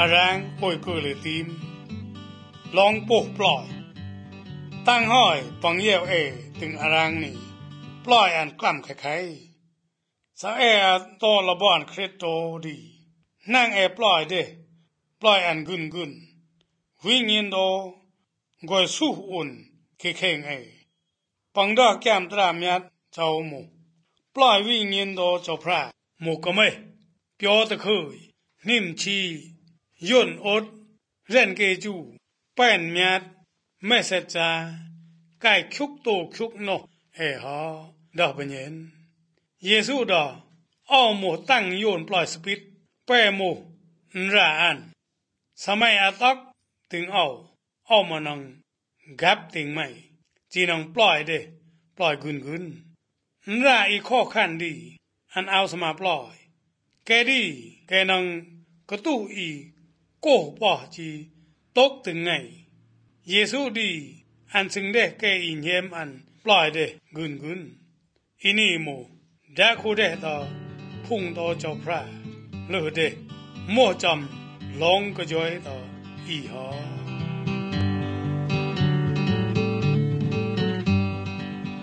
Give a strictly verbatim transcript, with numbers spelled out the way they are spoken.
ารางป่วยกุเลยตีมลองปกปล่อยตั้งห้อยปังเยี่ยวเอถึงอารางนี่ปล่อยอันกล้ำไข่ๆสังเอโตละบอนคริสโตดีนั่งเอปล่อยเด้ปล่อยอันกุนกุนวิ่งยินโดกอยสู้อุ่นเข่งเอปังดอกแก้มตรามยัดเจ้าหมูปล่อยวิ่งยินโดเจ้าพระหมูก็ไม่เปียวตะเคยนิ่มชีย่นอดเล่นเกจูแป้นเมียดไม่เสร็จจาใกล้คุกโตคุกโนเอฮอดอกเป็นเย็นเยซูดอเอาหมูตั้งโยนปล่อยสปิดแป้หมูนราอันสมัยอาตักถึงเอาเอามานังกับถึงไม่จีนังปล่อยเดปล่อยกุนกุนนราอีข้อขันดีอันเอาสมาปล่อยแกดีแกนังกระตู้อีโก้ป่อจีตกถึงไงเยซูดีอันซึ่งได้แกอินเยมอันปล่อยเดกุนกุนอินี่โมดาคูเดต่อพุ่งต่อเจ้าพระเลือเดโมจำลงกระจอยต่ออีหอ